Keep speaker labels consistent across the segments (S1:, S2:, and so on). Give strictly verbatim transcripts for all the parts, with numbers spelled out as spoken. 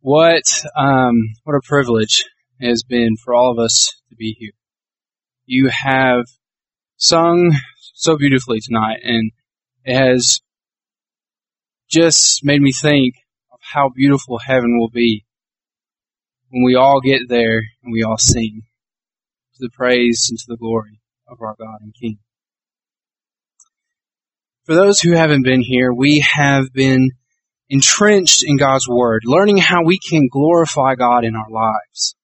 S1: What um, what a privilege it has been for all of us to be here. You have sung so beautifully tonight, and it has just made me think of how beautiful heaven will be when we all get there and we all sing to the praise and to the glory of our God and King. For those who haven't been here, we have been entrenched in God's Word, learning how we can glorify God in our lives.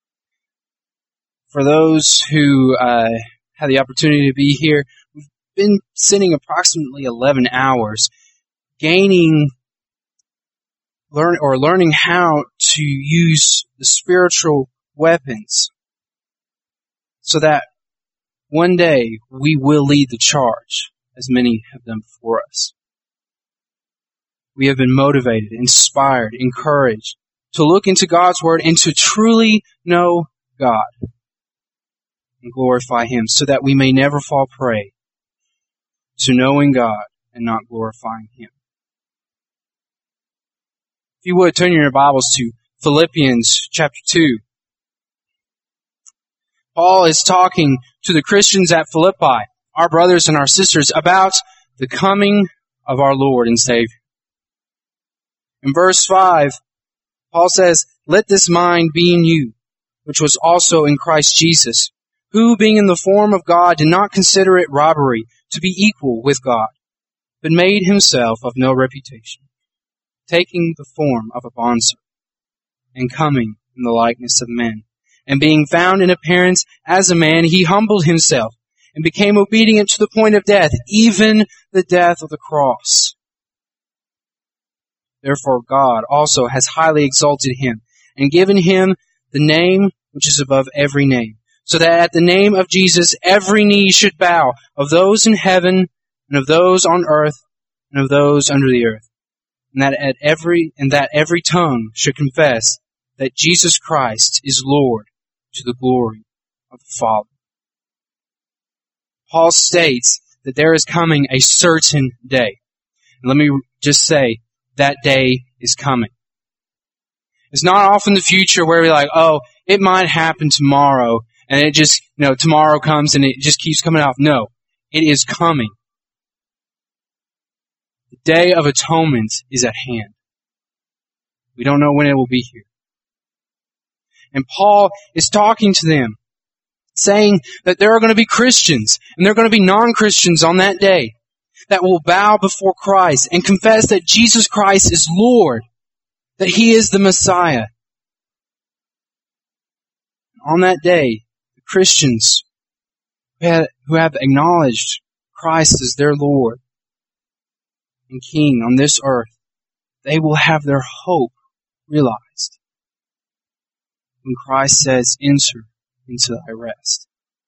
S1: For those who uh, had the opportunity to be here, we've been sitting approximately eleven hours, gaining learn or learning how to use the spiritual weapons so that one day we will lead the charge, as many have done before us. We have been motivated, inspired, encouraged to look into God's Word and to truly know God and glorify Him so that we may never fall prey to knowing God and not glorifying Him. If you would, turn your Bibles to Philippians chapter two. Paul is talking to the Christians at Philippi, our brothers and our sisters, about the coming of our Lord and Savior. In verse five, Paul says, "Let this mind be in you, which was also in Christ Jesus, who, being in the form of God, did not consider it robbery to be equal with God, but made himself of no reputation, taking the form of a bondservant, and coming in the likeness of men. And being found in appearance as a man, he humbled himself, and became obedient to the point of death, even the death of the cross. Therefore God also has highly exalted him, and given him the name which is above every name, so that at the name of Jesus every knee should bow, of those in heaven, and of those on earth, and of those under the earth, and that at every and that every tongue should confess that Jesus Christ is Lord, to the glory of the Father." Paul states that there is coming a certain day. And let me just say, that day is coming. It's not off in the future where we're like, oh, it might happen tomorrow, and it just, you know, tomorrow comes and it just keeps coming off. No, it is coming. The Day of Atonement is at hand. We don't know when it will be here. And Paul is talking to them, saying that there are going to be Christians and there are going to be non-Christians on that day that will bow before Christ and confess that Jesus Christ is Lord, that He is the Messiah. On that day, the Christians who have acknowledged Christ as their Lord and King on this earth, they will have their hope realized when Christ says, "Enter into thy rest."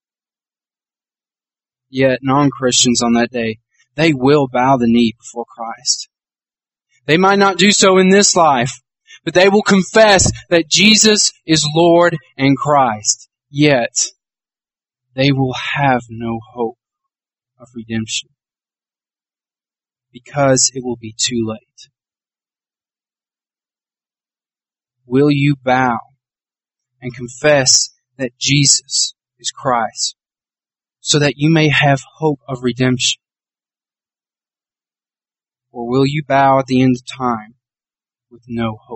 S1: Yet non-Christians on that day, they will bow the knee before Christ. They might not do so in this life, but they will confess that Jesus is Lord and Christ. Yet, they will have no hope of redemption because it will be too late. Will you bow and confess that Jesus is Christ so that you may have hope of redemption? Or will you bow at the end of time with no hope?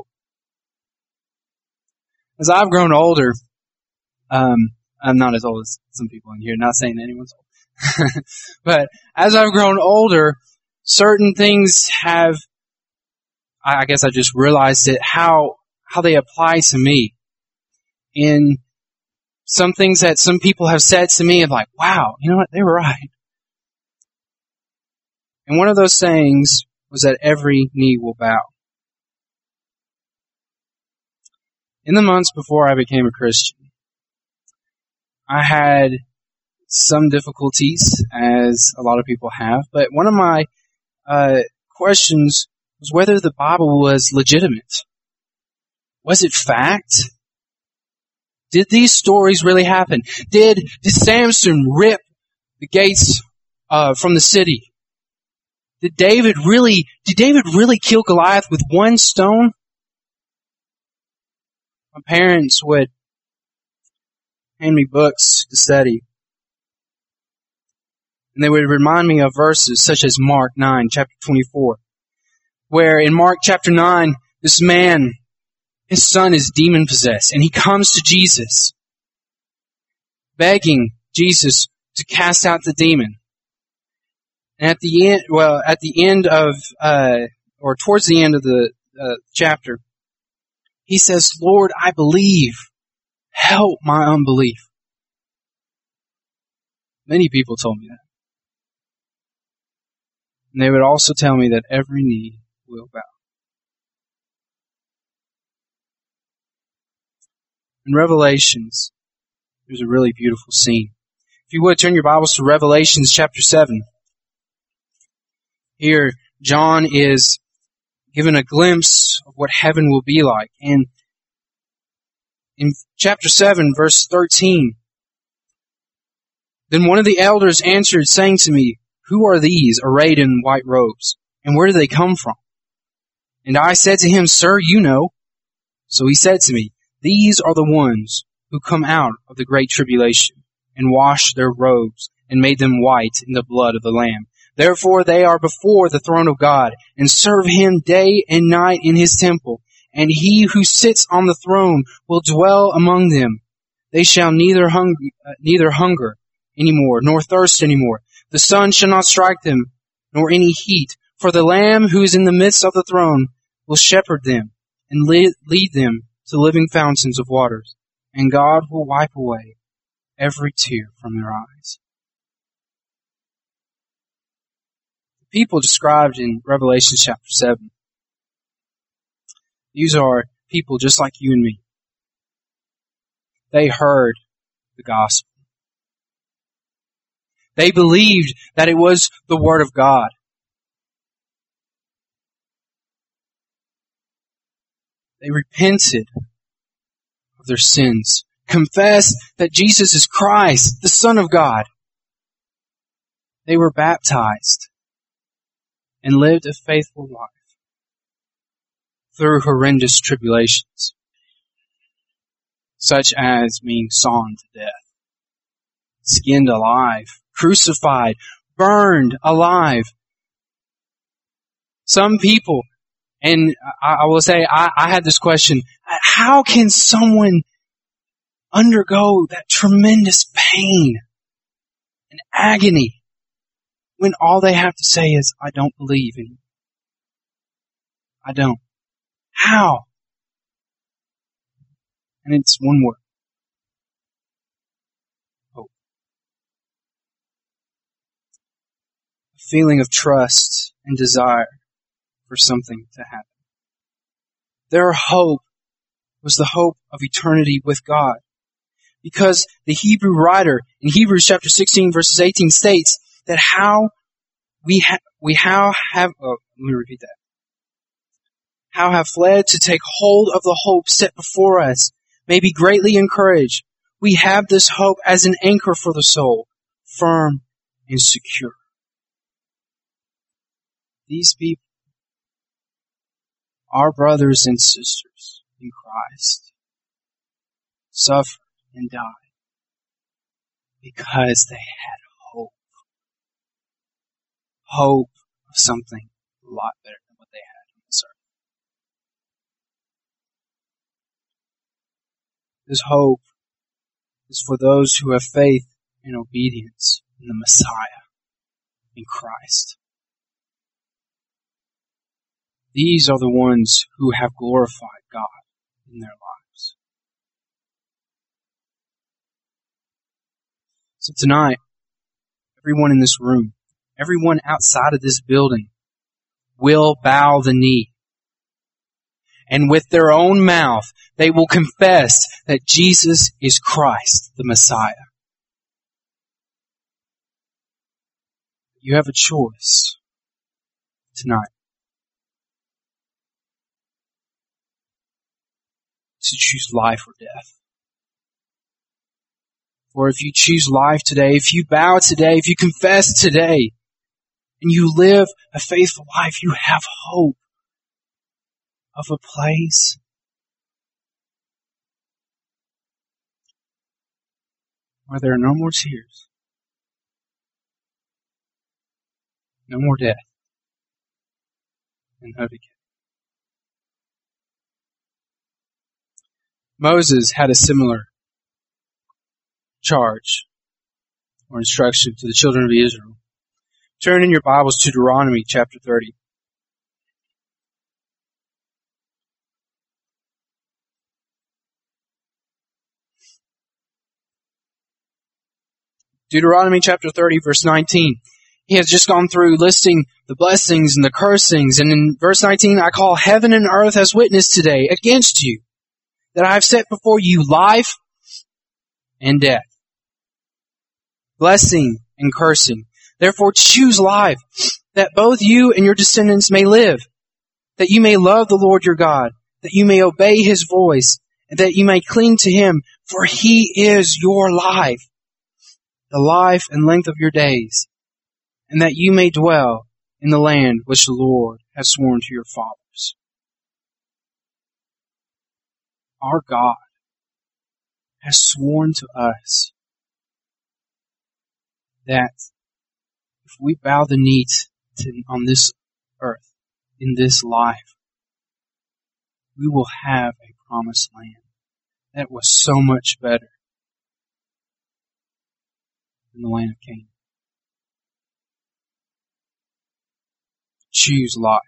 S1: As I've grown older, um, I'm not as old as some people in here, not saying that anyone's old. But as I've grown older, certain things have, I guess I just realized it, how, how they apply to me. In some things that some people have said to me of like, wow, you know what, they were right. And one of those sayings was that every knee will bow. In the months before I became a Christian, I had some difficulties, as a lot of people have, but one of my uh, questions was whether the Bible was legitimate. Was it fact? Did these stories really happen? Did, did Samson rip the gates uh, from the city? Did David really, did David really kill Goliath with one stone? My parents would hand me books to study. And they would remind me of verses such as Mark nine, chapter twenty-four, where in Mark chapter nine, this man, his son is demon-possessed, and he comes to Jesus, begging Jesus to cast out the demon. And at the end, well, at the end of, uh, or towards the end of the uh, chapter, he says, "Lord, I believe. Help my unbelief." Many people told me that. And they would also tell me that every knee will bow. In Revelations, there's a really beautiful scene. If you would, turn your Bibles to Revelations chapter seven. Here, John is given a glimpse of what heaven will be like. And in chapter seven, verse thirteen, "Then one of the elders answered, saying to me, 'Who are these arrayed in white robes, and where do they come from?' And I said to him, 'Sir, you know.' So he said to me, 'These are the ones who come out of the great tribulation, and washed their robes, and made them white in the blood of the Lamb. Therefore they are before the throne of God, and serve Him day and night in His temple. And He who sits on the throne will dwell among them. They shall neither hunger, uh, neither hunger anymore, nor thirst anymore. The sun shall not strike them, nor any heat. For the Lamb who is in the midst of the throne will shepherd them, and lead, lead them to living fountains of waters. And God will wipe away every tear from their eyes.'" The people described in Revelation chapter seven, these are people just like you and me. They heard the gospel. They believed that it was the Word of God. They repented of their sins, confessed that Jesus is Christ, the Son of God. They were baptized and lived a faithful life through horrendous tribulations, such as being sawn to death, skinned alive, crucified, burned alive. Some people, and I, I will say, I, I had this question, how can someone undergo that tremendous pain and agony when all they have to say is, "I don't believe in you. I don't"? How? And it's one word. Hope. A feeling of trust and desire for something to happen. Their hope was the hope of eternity with God. Because the Hebrew writer in Hebrews chapter sixteen verses eighteen states that how we, ha- we how have, oh, let me repeat that. How have fled to take hold of the hope set before us may be greatly encouraged. We have this hope as an anchor for the soul, firm and secure. These people, our brothers and sisters in Christ, suffered and died because they had hope. Hope of something a lot better than what they had on this earth. This hope is for those who have faith and obedience in the Messiah, in Christ. These are the ones who have glorified God in their lives. So tonight, everyone in this room, everyone outside of this building will bow the knee. And with their own mouth, they will confess that Jesus is Christ, the Messiah. You have a choice tonight to choose life or death. Or if you choose life today, if you bow today, if you confess today, and you live a faithful life, you have hope of a place where there are no more tears, no more death, and no decay. Moses had a similar charge or instruction to the children of Israel. Turn in your Bibles to Deuteronomy chapter thirty. Deuteronomy chapter thirty, verse nineteen. He has just gone through listing the blessings and the cursings. And in verse nineteen, I call heaven and earth as witness today against you, that I have set before you life and death, blessing and cursing. Therefore choose life, that both you and your descendants may live, that you may love the Lord your God, that you may obey His voice, and that you may cling to Him, for He is your life, the life and length of your days, and that you may dwell in the land which the Lord has sworn to your fathers. Our God has sworn to us that if we bow the knee to, on this earth, in this life, we will have a promised land that was so much better than the land of Canaan. Choose life.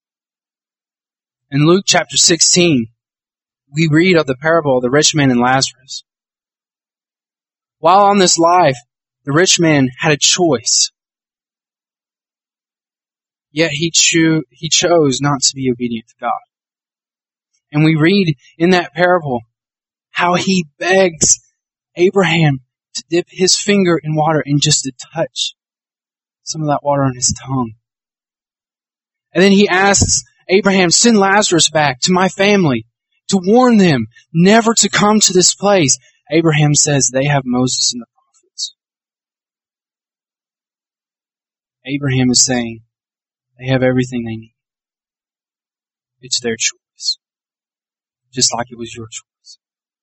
S1: In Luke chapter sixteen, we read of the parable of the rich man and Lazarus. While on this life, the rich man had a choice. Yet he, cho- he chose not to be obedient to God. And we read in that parable how he begs Abraham to dip his finger in water and just to touch some of that water on his tongue. And then he asks Abraham, send Lazarus back to my family to warn them never to come to this place. Abraham says they have Moses and the prophets. Abraham is saying they have everything they need. It's their choice. Just like it was your choice.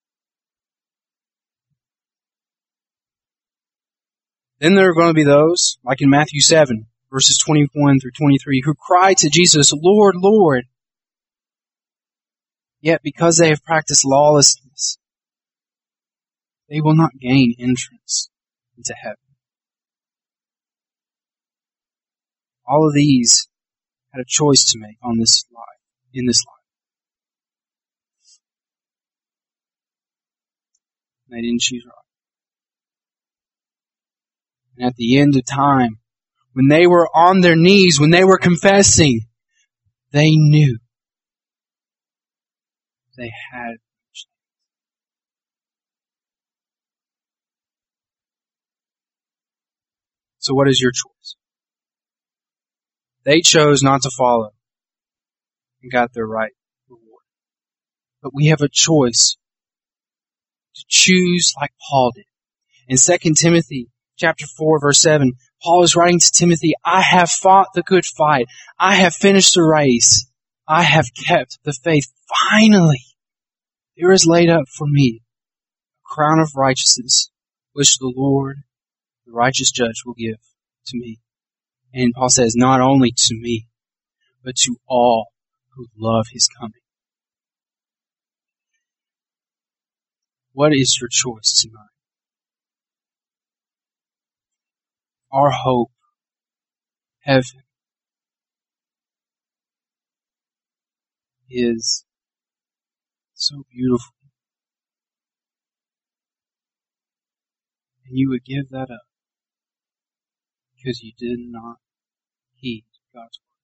S1: Then there are going to be those, like in Matthew seven, verses twenty-one through twenty-three, who cry to Jesus, Lord, Lord. Yet because they have practiced lawlessness, they will not gain entrance into heaven. All of these had a choice to make on this life, in this life. And they didn't choose right. And at the end of time, when they were on their knees, when they were confessing, they knew they had. So what is your choice? They chose not to follow and got their right reward. But we have a choice to choose like Paul did. In Second Timothy chapter four, verse seven, Paul is writing to Timothy, I have fought the good fight. I have finished the race. I have kept the faith. Finally, there is laid up for me a crown of righteousness, which the Lord, the righteous judge, will give to me. And Paul says, not only to me, but to all who love His coming. What is your choice tonight? Our hope, heaven, is so beautiful. And you would give that up because you did not heed God's word.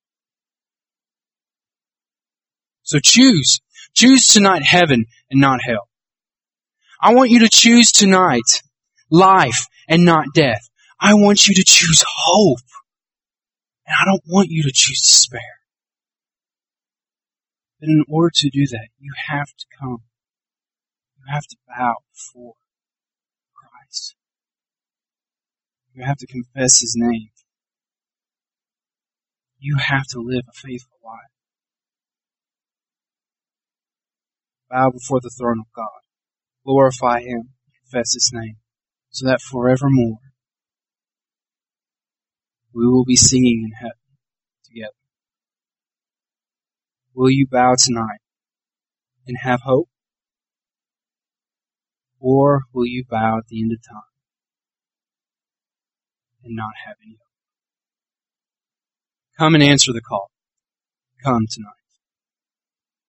S1: So choose. Choose tonight heaven and not hell. I want you to choose tonight life and not death. I want you to choose hope. And I don't want you to choose despair. But in order to do that, you have to come. You have to bow before Christ. You have to confess His name. You have to live a faithful life. Bow before the throne of God. Glorify Him. Confess His name. so that forevermore we will be singing in heaven together. Will you bow tonight and have hope? Or will you bow at the end of time and not have any hope? Come and answer the call. Come tonight.